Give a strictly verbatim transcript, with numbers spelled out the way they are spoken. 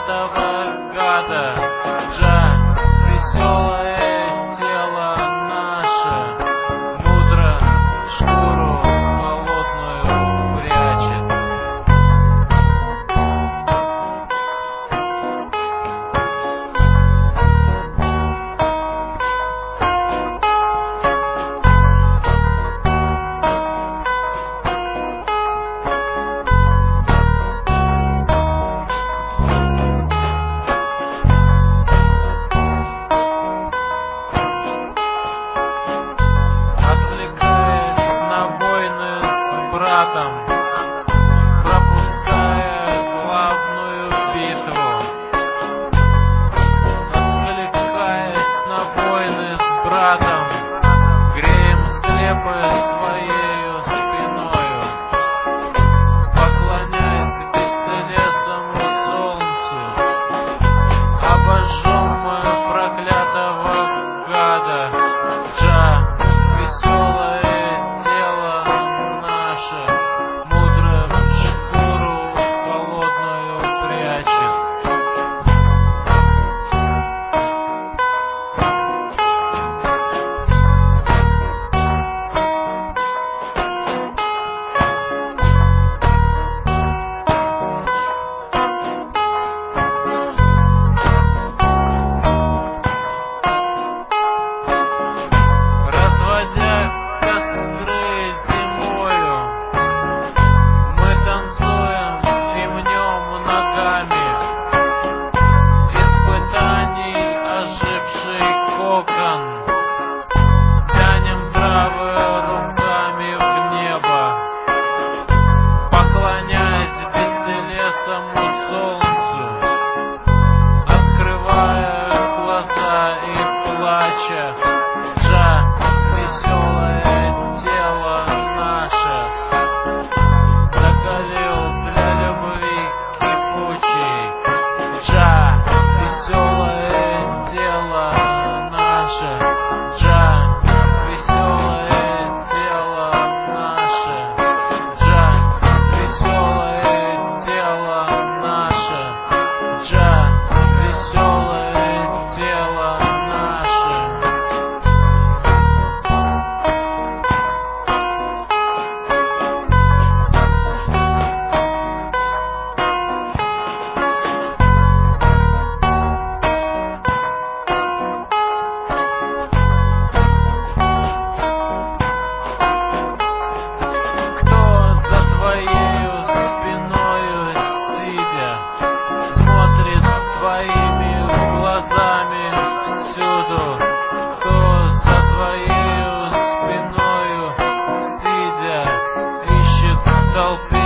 проклятого гада. Джа, веселое тело наше, мудро шкуру холодную прячет. Пропуская главную битву, отвлекаясь на войны с братом, греем склепы своею спиною, поклоняясь бестелесному солнцу, обожжем мы проклятого гада. Джа, веселое тело наше, тянем травы руками в небо, поклоняясь бестелесному солнцу, открывая глаза и плача. Джа, веселое тело наше, закалил для любви кипучей. Джа, веселое тело наше, Джа, веселое тело наше, Джа, веселое тело наше, Джа, веселое тело наше. Твоими глазами всюду, кто за твоею спиною, сидя, ищет в толпе